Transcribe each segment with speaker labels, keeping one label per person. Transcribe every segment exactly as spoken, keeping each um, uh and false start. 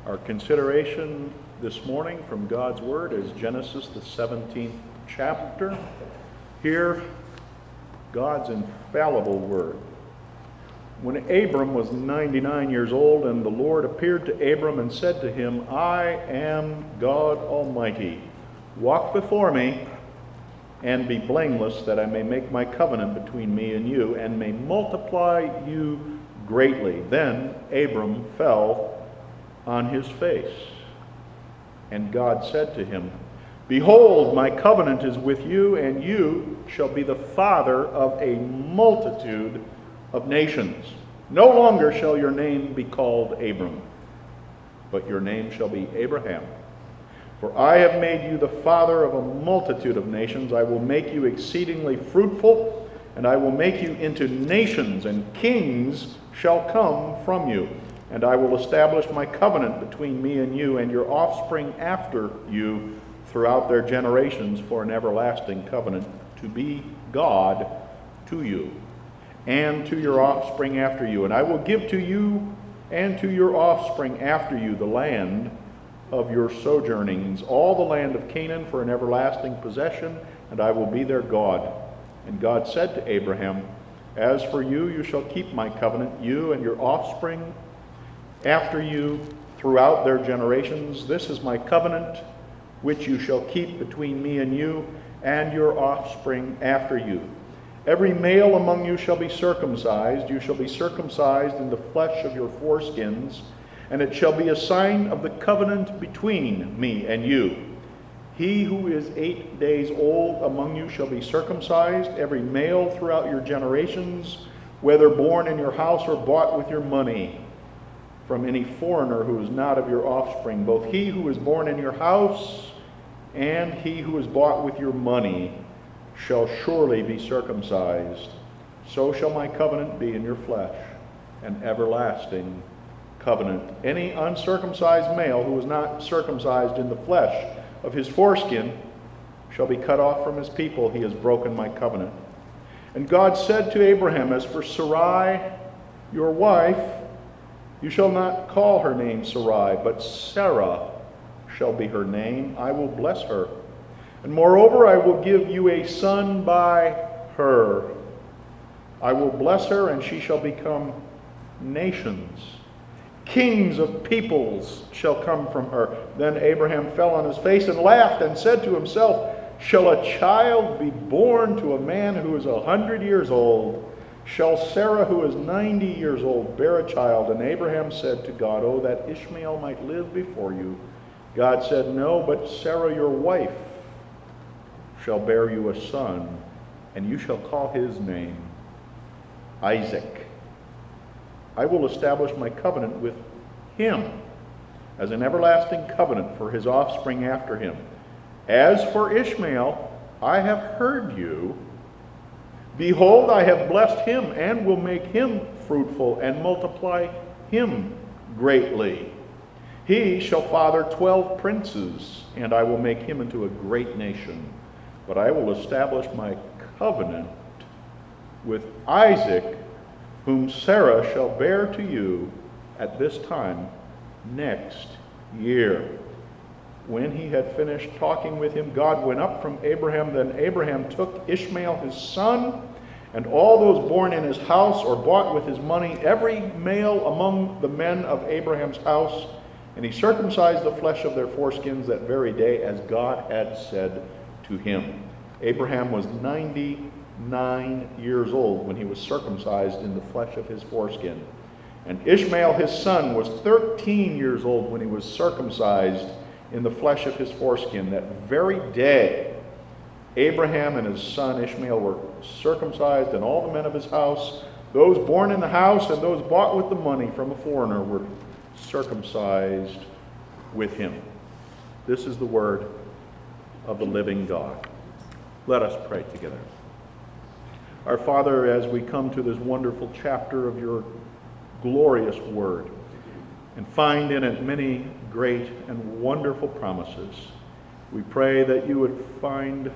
Speaker 1: Our consideration this morning from God's Word is Genesis, the seventeenth chapter. Hear God's infallible Word. When Abram was ninety-nine years old, and the Lord appeared to Abram and said to him, I am God Almighty. Walk before me and be blameless, that I may make my covenant between me and you, and may multiply you greatly. Then Abram fell on his face. And God said to him, Behold, my covenant is with you, and you shall be the father of a multitude of nations. No longer shall your name be called Abram, but your name shall be Abraham. For I have made you the father of a multitude of nations. I will make you exceedingly fruitful, and I will make you into nations, and kings shall come from you. And I will establish my covenant between me and you and your offspring after you throughout their generations for an everlasting covenant, to be God to you and to your offspring after you. And I will give to you and to your offspring after you the land of your sojournings, all the land of Canaan, for an everlasting possession, and I will be their God. And God said to Abraham, As for you, you shall keep my covenant, you and your offspring after you throughout their generations. This is my covenant, which you shall keep between me and you and your offspring after you. Every male among you shall be circumcised. You shall be circumcised in the flesh of your foreskins, and it shall be a sign of the covenant between me and you. He who is eight days old among you shall be circumcised, every male throughout your generations, whether born in your house or bought with your money, from any foreigner who is not of your offspring. Both he who is born in your house and he who is bought with your money shall surely be circumcised. So shall my covenant be in your flesh, an everlasting covenant. Any uncircumcised male who is not circumcised in the flesh of his foreskin shall be cut off from his people. He has broken my covenant. And God said to Abraham, As for Sarai, your wife, you shall not call her name Sarai, but Sarah shall be her name. I will bless her. And moreover, I will give you a son by her. I will bless her, and she shall become nations. Kings of peoples shall come from her. Then Abraham fell on his face and laughed and said to himself, Shall a child be born to a man who is a hundred years old? Shall Sarah, who is ninety years old, bear a child? And Abraham said to God, Oh, that Ishmael might live before you. God said, No, but Sarah your wife shall bear you a son, and you shall call his name Isaac. I will establish my covenant with him as an everlasting covenant for his offspring after him. As for Ishmael, I have heard you. Behold, I have blessed him and will make him fruitful and multiply him greatly. He shall father twelve princes, and I will make him into a great nation. But I will establish my covenant with Isaac, whom Sarah shall bear to you at this time next year. When he had finished talking with him, God went up from Abraham. Then Abraham took Ishmael his son, and all those born in his house or bought with his money, every male among the men of Abraham's house, and he circumcised the flesh of their foreskins that very day, as God had said to him. Abraham was ninety-nine years old when he was circumcised in the flesh of his foreskin. And Ishmael his son was thirteen years old when he was circumcised in the flesh of his foreskin. That very day, Abraham and his son Ishmael were circumcised, and all the men of his house, those born in the house and those bought with the money from a foreigner, were circumcised with him. This is the word of the living God. Let us pray together. Our Father, as we come to this wonderful chapter of your glorious word and find in it many great and wonderful promises, we pray that you would find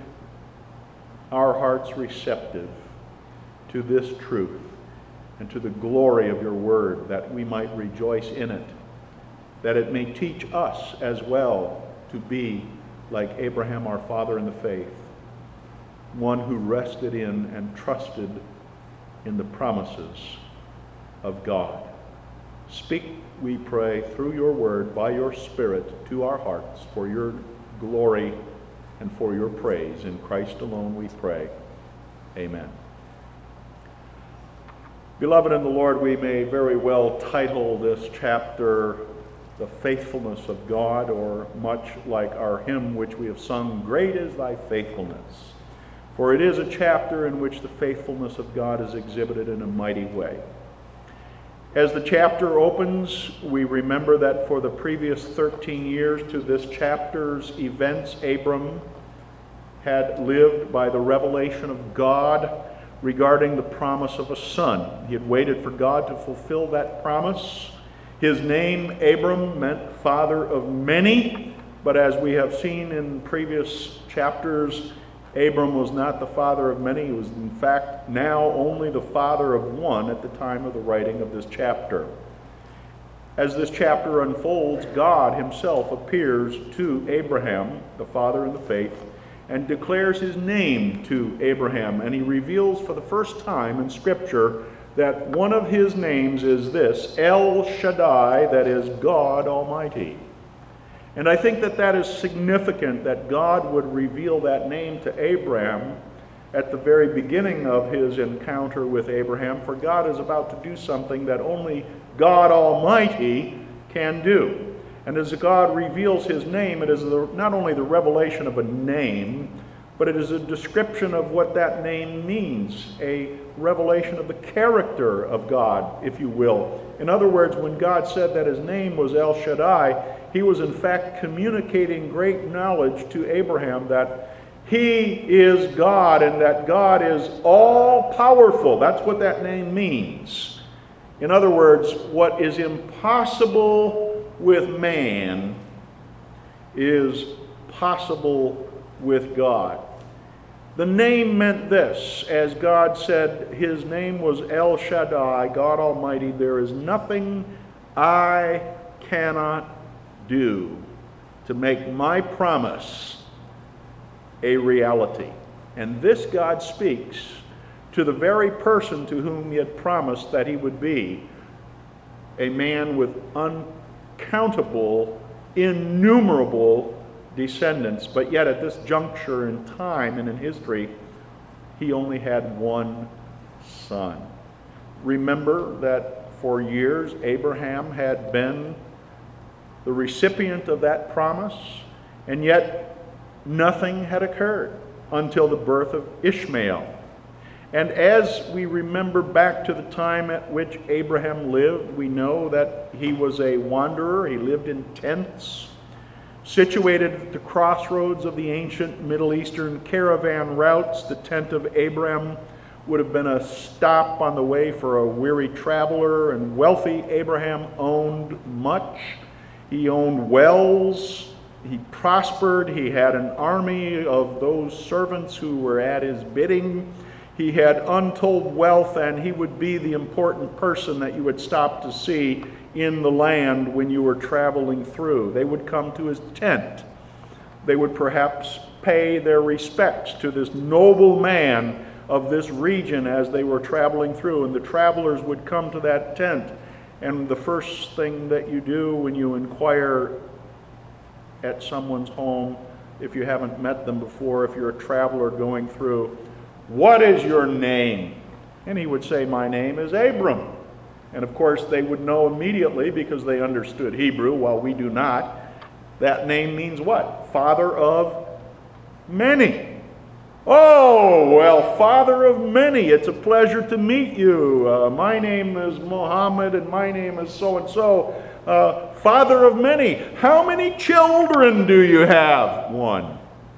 Speaker 1: our hearts receptive to this truth and to the glory of your word, that we might rejoice in it that it may teach us as well to be like Abraham, our father in the faith, one who rested in and trusted in the promises of God. Speak, we pray, through your word, by your Spirit, to our hearts, for your glory and for your praise. In Christ alone we pray. Amen. Beloved in the Lord, we may very well title this chapter The Faithfulness of God, or much like our hymn which we have sung, Great is thy faithfulness. For it is a chapter in which the faithfulness of God is exhibited in a mighty way. As the chapter opens, we remember that for the previous thirteen years to this chapter's events, Abram had lived by the revelation of God regarding the promise of a son. He had waited for God to fulfill that promise. His name, Abram, meant father of many, but as we have seen in previous chapters, Abram was not the father of many. He was, in fact, now only the father of one at the time of the writing of this chapter. As this chapter unfolds, God himself appears to Abraham, the father in the faith, and declares his name to Abraham. And he reveals for the first time in Scripture that one of his names is this, El Shaddai, that is God Almighty. And I think that that is significant, that God would reveal that name to Abraham at the very beginning of his encounter with Abraham, for God is about to do something that only God Almighty can do. And as God reveals his name, it is the, not only the revelation of a name, but it is a description of what that name means, a revelation of the character of God, if you will. In other words, when God said that his name was El Shaddai, he was in fact communicating great knowledge to Abraham that he is God and that God is all-powerful. That's what that name means. In other words, what is impossible with man is possible with God. The name meant this, as God said his name was El Shaddai, God Almighty, there is nothing I cannot do to make my promise a reality. And this God speaks to the very person to whom he had promised that he would be a man with uncountable, innumerable descendants, but yet at this juncture in time and in history, he only had one son. Remember that for years Abraham had been the recipient of that promise, and yet nothing had occurred until the birth of Ishmael. And as we remember back to the time at which Abraham lived, we know that he was a wanderer. He lived in tents, situated at the crossroads of the ancient Middle Eastern caravan routes. The tent of Abraham would have been a stop on the way for a weary traveler, and wealthy Abraham owned much. He owned wells. He prospered. He had an army of those servants who were at his bidding. He had untold wealth, and he would be the important person that you would stop to see in the land when you were traveling through. They would come to his tent. They would perhaps pay their respects to this noble man of this region as they were traveling through, and the travelers would come to that tent. And the first thing that you do when you inquire at someone's home, if you haven't met them before, if you're a traveler going through, what is your name? And he would say, my name is Abram. And of course they would know immediately, because they understood Hebrew while we do not, that name means what? Father of many. Oh, well, father of many, it's a pleasure to meet you. Uh, my name is Mohammed, and my name is so-and-so. Uh, father of many. How many children do you have? One.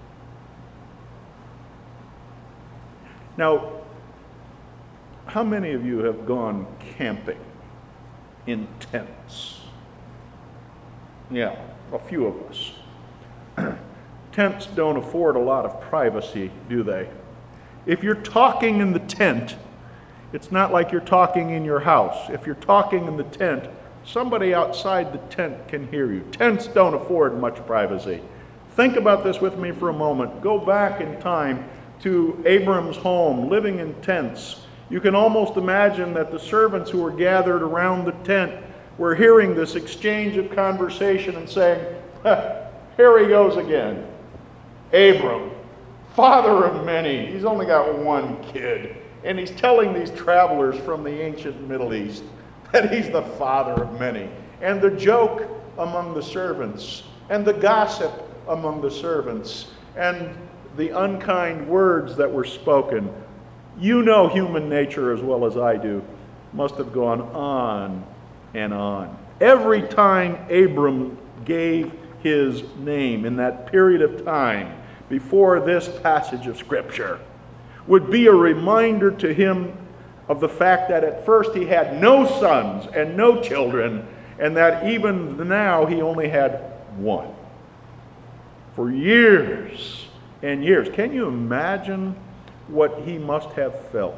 Speaker 1: Now, how many of you have gone camping in tents? Yeah, a few of us. Tents don't afford a lot of privacy, do they? If you're talking in the tent, it's not like you're talking in your house. If you're talking in the tent, Somebody outside the tent can hear you. Tents don't afford much privacy. Think about this with me for a moment. Go back in time to Abram's home, living in tents. You can almost imagine that the servants who were gathered around the tent were hearing this exchange of conversation and saying, here he goes again. Abram, father of many. He's only got one kid. And he's telling these travelers from the ancient Middle East that he's the father of many. And the joke among the servants, and the gossip among the servants, and the unkind words that were spoken, you know human nature as well as I do, must have gone on and on. Every time Abram gave his name in that period of time before this passage of Scripture would be a reminder to him of the fact that at first he had no sons and no children, and that even now he only had one. For years and years. Can you imagine what he must have felt?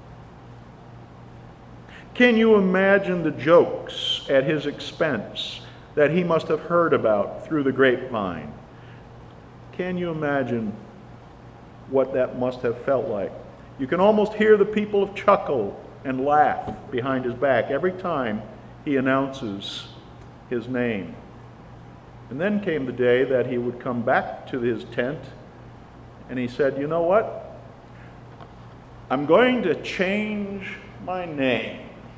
Speaker 1: Can you imagine the jokes at his expense that he must have heard about through the grapevine? Can you imagine what that must have felt like? You can almost hear the people chuckle and laugh behind his back every time he announces his name. And then came the day that he would come back to his tent and he said, you know what? I'm going to change my name.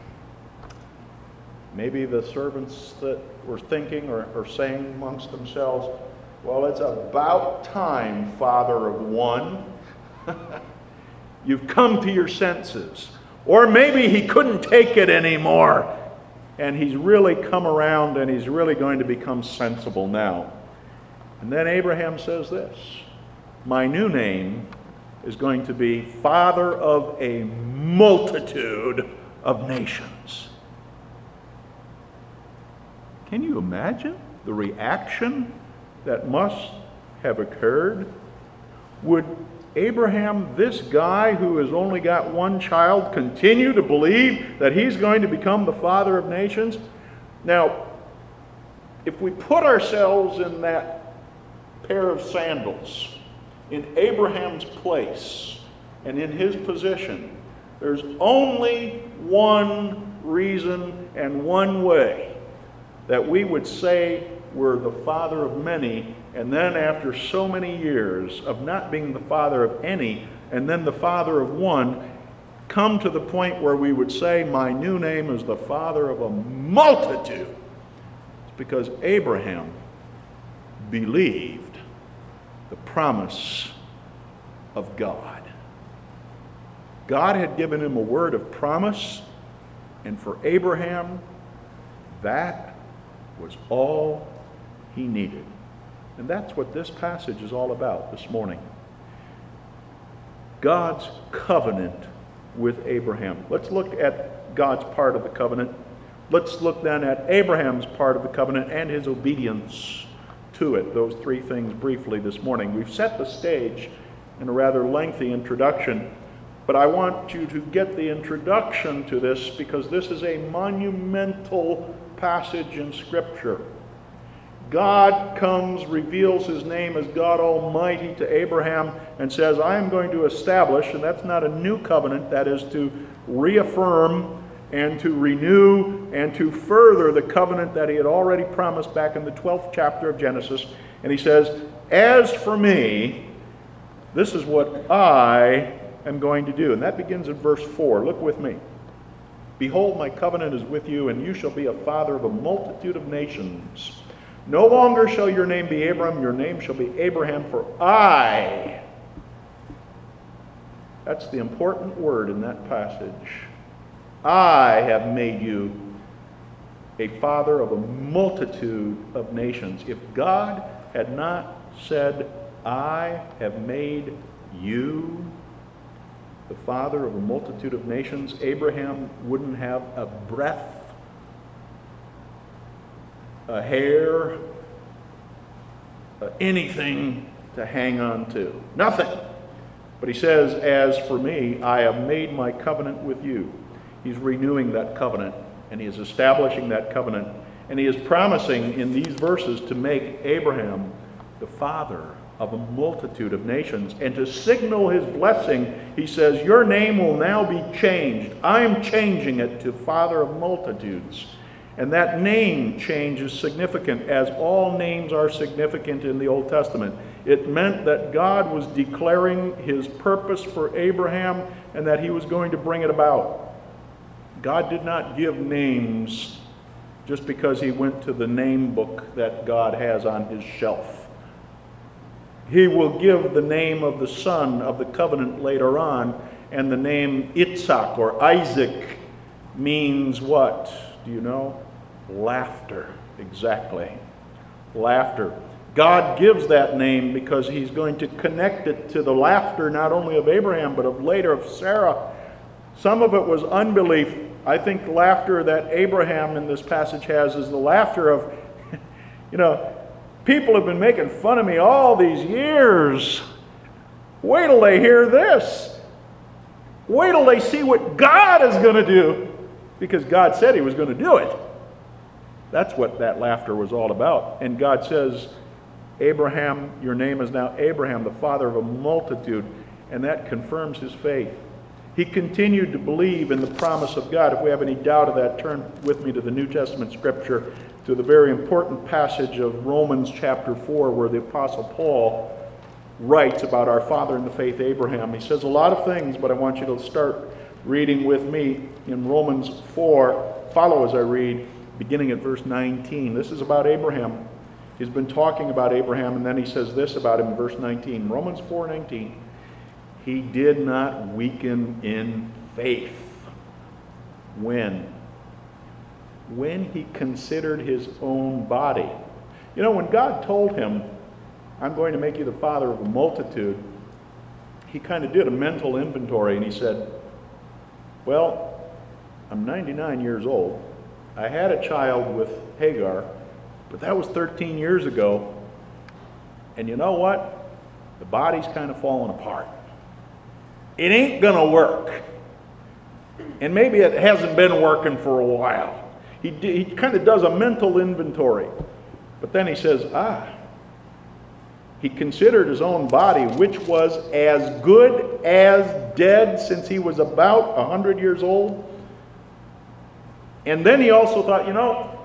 Speaker 1: Maybe the servants that were thinking or, or saying amongst themselves, well, it's about time, father of one. You've come to your senses. Or maybe he couldn't take it anymore, and he's really come around and he's really going to become sensible now. And then Abraham says this, my new name is going to be Father of a Multitude of Nations. Can you imagine the reaction that must have occurred? Would Abraham, this guy who has only got one child, continue to believe that he's going to become the father of nations? Now, if we put ourselves in that pair of sandals, in Abraham's place and in his position, there's only one reason and one way that we would say we're the father of many, and then after so many years of not being the father of any, and then the father of one, come to the point where we would say, my new name is the father of a multitude. It's because Abraham believed the promise of God. God had given him a word of promise, and for Abraham, that was all he needed. And that's what this passage is all about this morning. God's covenant with Abraham. Let's look at God's part of the covenant. Let's look then at Abraham's part of the covenant and his obedience to it. Those three things briefly this morning. We've set the stage in a rather lengthy introduction, but I want you to get the introduction to this because this is a monumental passage in Scripture. God comes, reveals his name as God Almighty to Abraham and says, I am going to establish, and that's not a new covenant, that is to reaffirm and to renew and to further the covenant that he had already promised back in the twelfth chapter of Genesis. And he says, as for me, this is what I am going to do. And that begins in verse four. Look with me. Behold, my covenant is with you, and you shall be a father of a multitude of nations. No longer shall your name be Abram, your name shall be Abraham, for I, that's the important word in that passage, I have made you a father of a multitude of nations. If God had not said, I have made you the father of a multitude of nations, Abraham wouldn't have a breath, a hair, uh, anything to hang on to. Nothing. But he says, as for me, I have made my covenant with you. He's renewing that covenant. And he is establishing that covenant. And he is promising in these verses to make Abraham the father of a multitude of nations. And to signal his blessing, he says, your name will now be changed. I'm changing it to father of multitudes. And that name change is significant, as all names are significant in the Old Testament. It meant that God was declaring his purpose for Abraham and that he was going to bring it about. God did not give names just because he went to the name book that God has on his shelf. He will give the name of the son of the covenant later on, and the name Yitzhak or Isaac means what? Do you know? Laughter. Exactly. Laughter. God gives that name because he's going to connect it to the laughter not only of Abraham but of later of Sarah. Some of it was unbelief. I think the laughter that Abraham in this passage has is the laughter of, you know, people have been making fun of me all these years. Wait till they hear this. Wait till they see what God is going to do. Because God said he was going to do it. That's what that laughter was all about. And God says, Abraham, your name is now Abraham, the father of a multitude. And that confirms his faith. He continued to believe in the promise of God. If we have any doubt of that, turn with me to the New Testament scripture, to the very important passage of Romans chapter four, where the Apostle Paul writes about our father in the faith, Abraham. He says a lot of things, but I want you to start reading with me in Romans four. Follow as I read, beginning at verse nineteen. This is about Abraham. He's been talking about Abraham, and then he says this about him in verse nineteen. Romans four nineteen. He did not weaken in faith. When? When he considered his own body. You know, when God told him, I'm going to make you the father of a multitude, he kind of did a mental inventory, and he said, well, I'm ninety-nine years old. I had a child with Hagar, but that was thirteen years ago. And you know what? The body's kind of falling apart. It ain't going to work. And maybe it hasn't been working for a while. He, he kind of does a mental inventory. But then he says, ah, he considered his own body, which was as good as dead since he was about one hundred years old. And then he also thought, you know,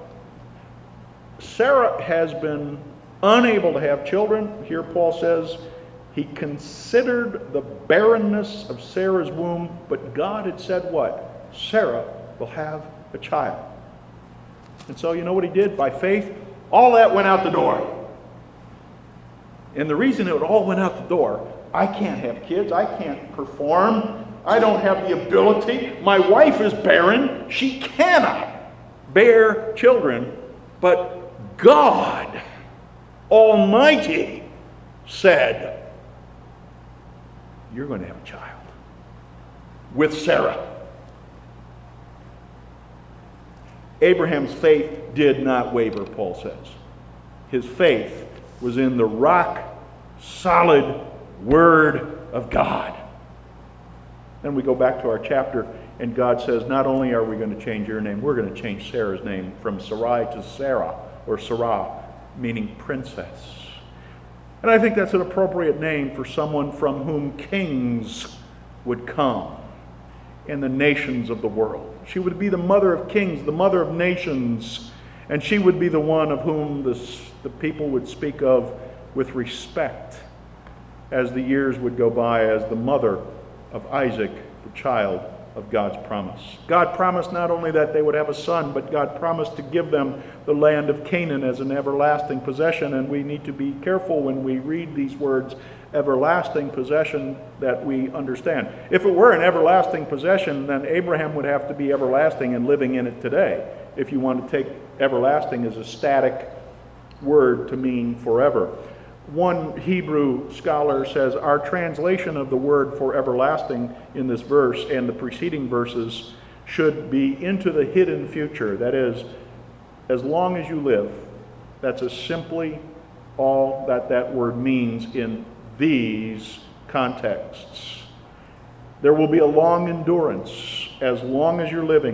Speaker 1: Sarah has been unable to have children. Here Paul says, he considered the barrenness of Sarah's womb, but God had said what? Sarah will have a child. And so you know what he did? By faith, all that went out the door. And the reason it all went out the door, I can't have kids, I can't perform, I don't have the ability, my wife is barren, she cannot bear children, but God Almighty said, you're going to have a child with Sarah. Abraham's faith did not waver, Paul says. His faith was in the rock solid Word of God. Then we go back to our chapter, and God says, not only are we going to change your name, we're going to change Sarah's name from Sarai to Sarah, or Sarah, meaning princess. And I think that's an appropriate name for someone from whom kings would come in the nations of the world. She would be the mother of kings, the mother of nations, and she would be the one of whom the, the people would speak of with respect as the years would go by, as the mother of Isaac, the child of God's promise. God promised not only that they would have a son, but God promised to give them the land of Canaan as an everlasting possession, and we need to be careful when we read these words, everlasting possession, that we understand. If it were an everlasting possession, then Abraham would have to be everlasting and living in it today, if you want to take everlasting as a static word to mean forever. One Hebrew scholar says our translation of the word for everlasting in this verse and the preceding verses should be into the hidden future. That is, as long as you live. That's as simply all that that word means in these contexts. There will be a long endurance. As long as you're living,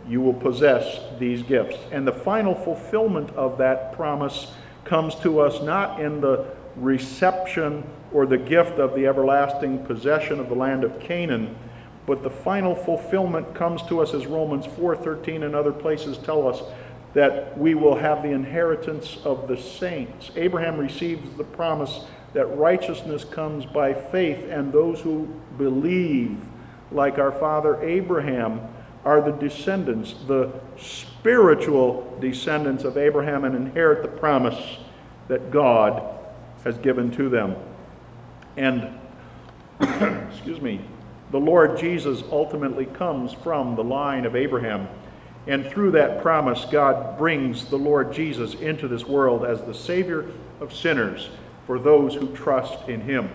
Speaker 1: you will possess these gifts. And the final fulfillment of that promise comes to us not in the reception or the gift of the everlasting possession of the land of Canaan, but the final fulfillment comes to us as Romans four thirteen and other places tell us, that we will have the inheritance of the saints. Abraham receives the promise that righteousness comes by faith, and those who believe, like our father Abraham, are the descendants, the spiritual descendants of Abraham, and inherit the promise that God has given to them. And, excuse me, the Lord Jesus ultimately comes from the line of Abraham. And through that promise, God brings the Lord Jesus into this world as the Savior of sinners for those who trust in Him.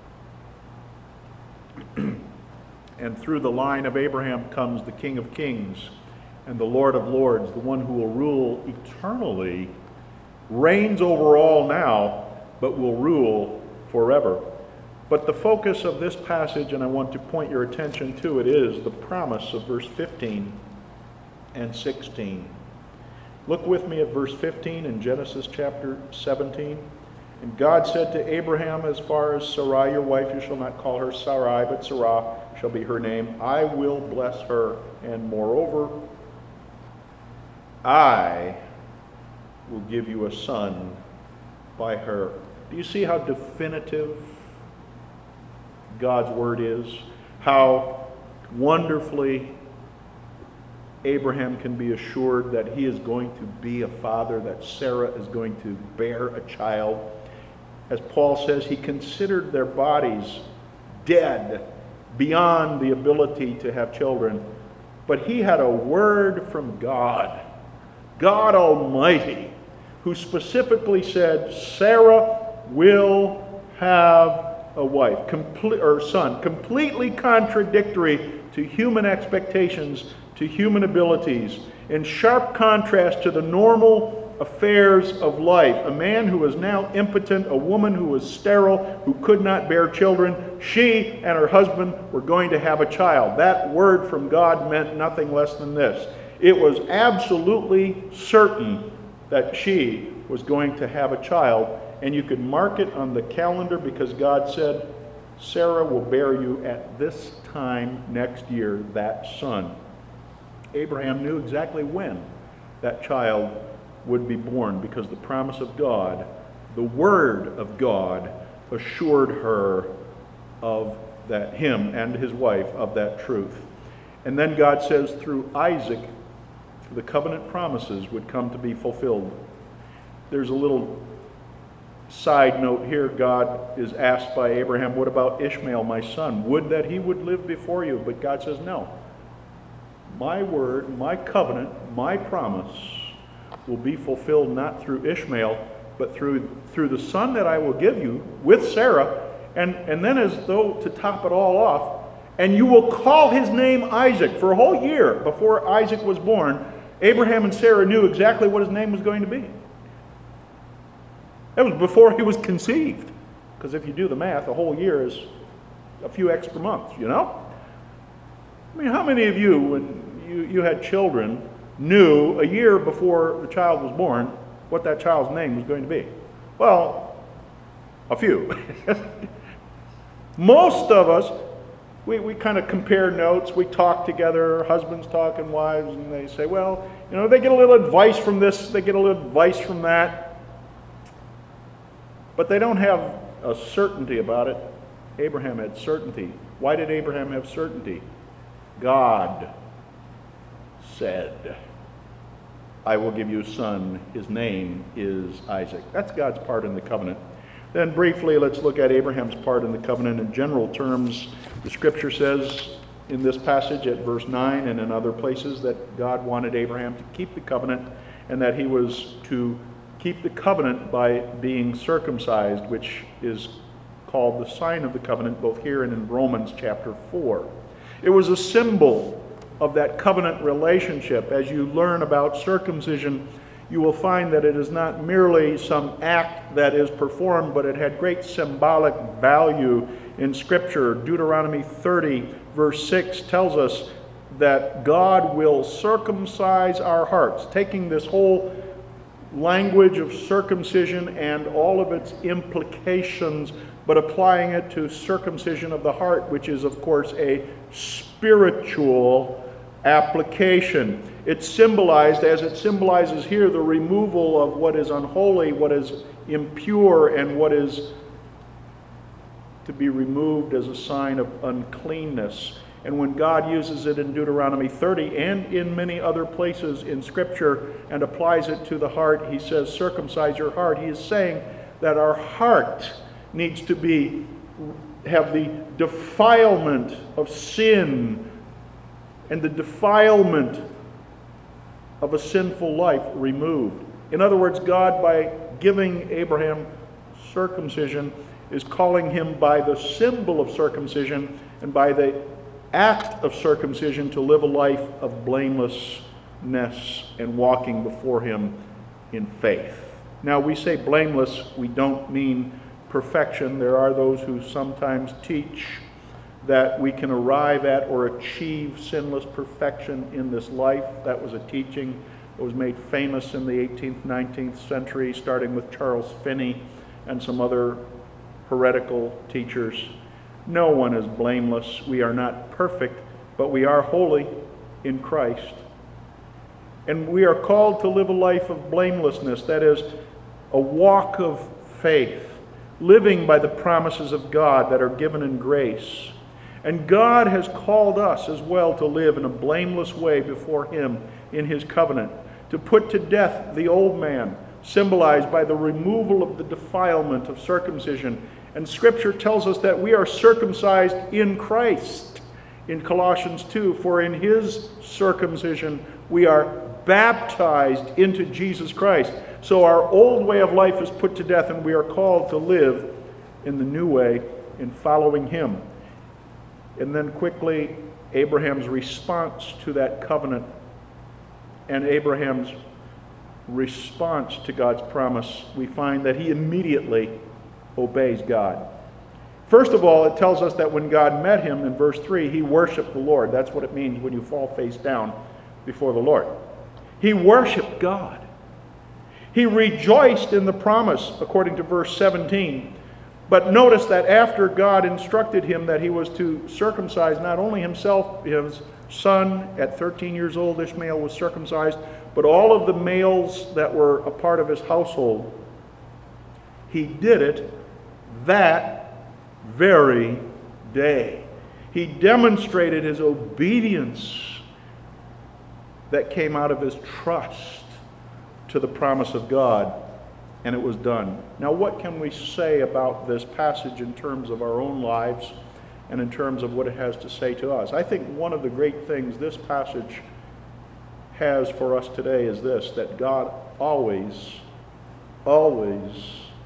Speaker 1: And through the line of Abraham comes the King of Kings and the Lord of Lords, the one who will rule eternally, reigns over all now, but will rule forever. But the focus of this passage, and I want to point your attention to it, is the promise of verse fifteen and sixteen. Look with me at verse fifteen in Genesis chapter seventeen. And God said to Abraham, as far as Sarai your wife, you shall not call her Sarai, but Sarah shall be her name. I will bless her, and moreover, I will give you a son by her. Do you see how definitive God's word is? How wonderfully Abraham can be assured that he is going to be a father, that Sarah is going to bear a child. As Paul says, he considered their bodies dead beyond the ability to have children. But he had a word from God, God Almighty, who specifically said, Sarah will have a wife, complete, or son, completely contradictory to human expectations, to human abilities, in sharp contrast to the normal affairs of life. A man who is now impotent, a woman who was sterile, who could not bear children, she and her husband were going to have a child. That word from God meant nothing less than this. It was absolutely certain that she was going to have a child, and you could mark it on the calendar because God said, Sarah will bear you at this time next year that son. Abraham knew exactly when that child would be born because the promise of God, the word of God, assured her of that, him and his wife, of that truth. And then God says through Isaac, the covenant promises would come to be fulfilled. There's a little side note here. God is asked by Abraham, what about Ishmael, my son? Would that he would live before you. But God says, no. My word, my covenant, my promise will be fulfilled not through Ishmael, but through through the son that I will give you with Sarah. And, and then as though to top it all off, and you will call his name Isaac. For a whole year before Isaac was born, Abraham and Sarah knew exactly what his name was going to be. That was before he was conceived. Because if you do the math, a whole year is a few extra months, you know? I mean, how many of you, when you, you had children, knew a year before the child was born what that child's name was going to be? Well, a few. Most of us, we, we kind of compare notes. We talk together, husbands talk and wives, and they say, well, you know, they get a little advice from this, they get a little advice from that. But they don't have a certainty about it. Abraham had certainty. Why did Abraham have certainty? God said, I will give you a son. His name is Isaac. That's God's part in the covenant. Then briefly, let's look at Abraham's part in the covenant in general terms. The scripture says in this passage at verse nine and in other places that God wanted Abraham to keep the covenant and that he was to keep the covenant by being circumcised, which is called the sign of the covenant both here and in Romans chapter four. It was a symbol of that covenant relationship. As you learn about circumcision, you will find that it is not merely some act that is performed, but it had great symbolic value in Scripture. Deuteronomy thirty, verse six tells us that God will circumcise our hearts, taking this whole language of circumcision and all of its implications, but applying it to circumcision of the heart, which is, of course, a spiritual application. It's symbolized, as it symbolizes here, the removal of what is unholy, what is impure, and what is to be removed as a sign of uncleanness. And when God uses it in Deuteronomy thirty and in many other places in Scripture and applies it to the heart, he says, circumcise your heart. He is saying that our heart needs to be have the defilement of sin and the defilement of a sinful life removed. In other words, God, by giving Abraham circumcision, is calling him by the symbol of circumcision and by the act of circumcision to live a life of blamelessness and walking before him in faith. Now, we say blameless, we don't mean perfection. There are those who sometimes teach that we can arrive at or achieve sinless perfection in this life. That was a teaching that was made famous in the eighteenth, nineteenth century, starting with Charles Finney and some other heretical teachers. No one is blameless. We are not perfect, but we are holy in Christ. And we are called to live a life of blamelessness, that is, a walk of faith, living by the promises of God that are given in grace. And God has called us as well to live in a blameless way before him in his covenant, to put to death the old man, symbolized by the removal of the defilement of circumcision. And Scripture tells us that we are circumcised in Christ in Colossians two, for in his circumcision we are baptized into Jesus Christ. So our old way of life is put to death, and we are called to live in the new way in following him. And then quickly, Abraham's response to that covenant and Abraham's response to God's promise, we find that he immediately obeys God. First of all, it tells us that when God met him in verse three, he worshiped the Lord. That's what it means when you fall face down before the Lord. He worshiped God. He rejoiced in the promise, according to verse seventeen. But notice that after God instructed him that he was to circumcise not only himself, his son at thirteen years old, Ishmael was circumcised, but all of the males that were a part of his household, he did it that very day. He demonstrated his obedience that came out of his trust to the promise of God, and it was done. Now, what can we say about this passage in terms of our own lives and in terms of what it has to say to us? I think one of the great things this passage has for us today is this, that God always, always,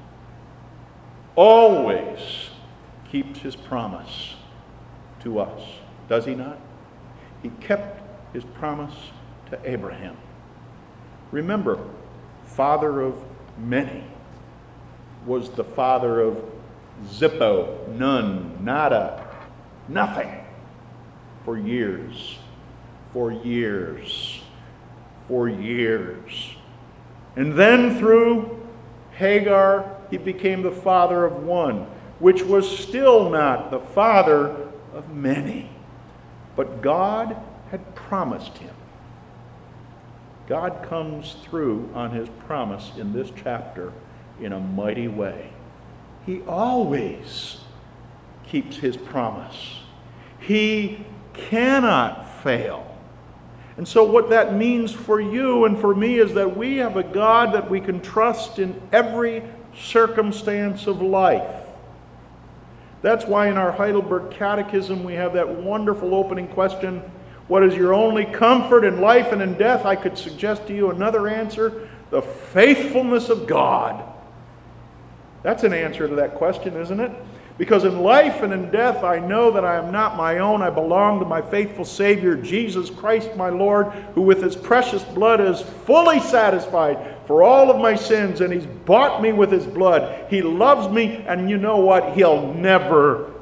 Speaker 1: always keeps his promise to us. Does he not? He kept his promise to Abraham. Remember, father of many was the father of zippo, none, nada, nothing, for years, for years, for years. And then through Hagar, he became the father of one, which was still not the father of many. But God had promised him. God comes through on his promise in this chapter in a mighty way. He always keeps his promise. He cannot fail. And so what that means for you and for me is that we have a God that we can trust in every circumstance of life. That's why in our Heidelberg Catechism we have that wonderful opening question, what is your only comfort in life and in death? I could suggest to you another answer, the faithfulness of God. That's an answer to that question, isn't it? Because in life and in death, I know that I am not my own. I belong to my faithful Savior, Jesus Christ my Lord, who with his precious blood is fully satisfied for all of my sins, and he's bought me with his blood. He loves me, and you know what? He'll never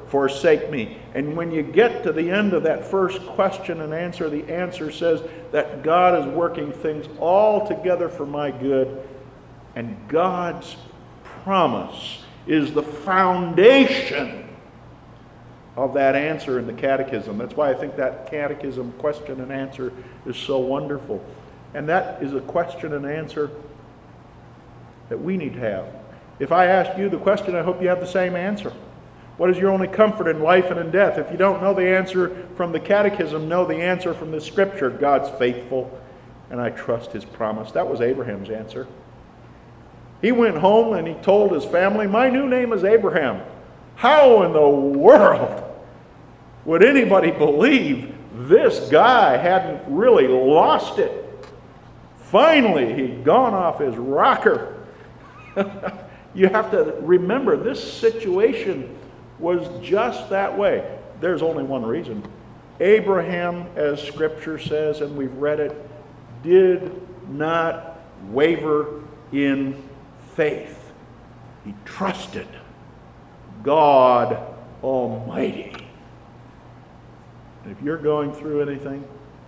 Speaker 1: forsake me. And when you get to the end of that first question and answer, the answer says that God is working things all together for my good. And God's promise is the foundation of that answer in the catechism. That's why I think that catechism question and answer is so wonderful. And that is a question and answer that we need to have. If I ask you the question, I hope you have the same answer. What is your only comfort in life and in death? If you don't know the answer from the catechism, know the answer from the scripture. God's faithful, and I trust his promise. That was Abraham's answer. He went home and he told his family, my new name is Abraham. How in the world would anybody believe this guy hadn't really lost it? Finally, he'd gone off his rocker. You have to remember, this situation was just that way. There's only one reason. Abraham, as Scripture says, and we've read it, did not waver in faith. He trusted God Almighty. And if you're going through anything,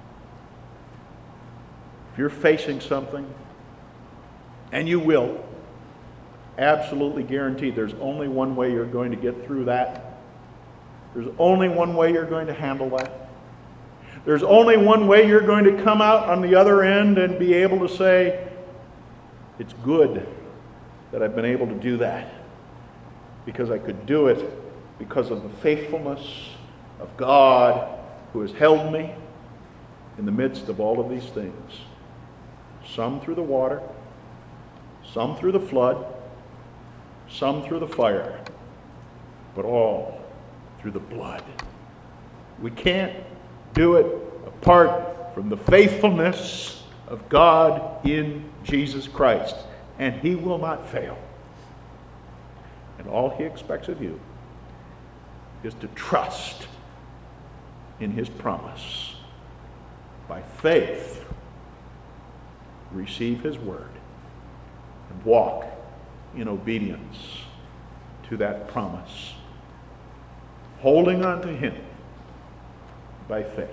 Speaker 1: if you're facing something, and you will, absolutely guaranteed, there's only one way you're going to get through that. There's only one way you're going to handle that. There's only one way you're going to come out on the other end and be able to say, it's good that I've been able to do that, because I could do it because of the faithfulness of God who has held me in the midst of all of these things. Some through the water, some through the flood, some through the fire, but all through the blood. We can't do it apart from the faithfulness of God in Jesus Christ, and he will not fail. And all he expects of you is to trust in his promise. By faith, receive his word and walk in obedience to that promise, holding on to him by faith.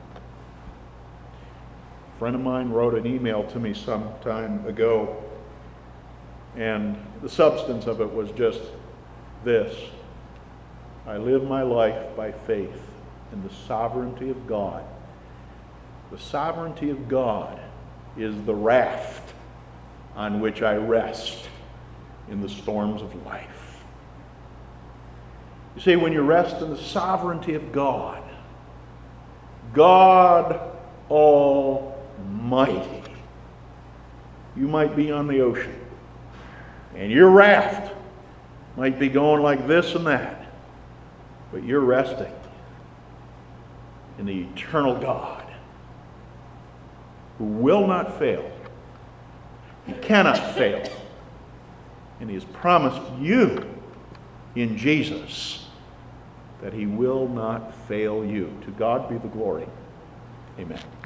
Speaker 1: A friend of mine wrote an email to me some time ago, and the substance of it was just this: I live my life by faith in the sovereignty of God. The sovereignty of God is the raft on which I rest in the storms of life. You see, when you rest in the sovereignty of God, God Almighty, you might be on the ocean, and your raft might be going like this and that, but you're resting in the eternal God who will not fail. He cannot fail. And he has promised you in Jesus that he will not fail you. To God be the glory. Amen.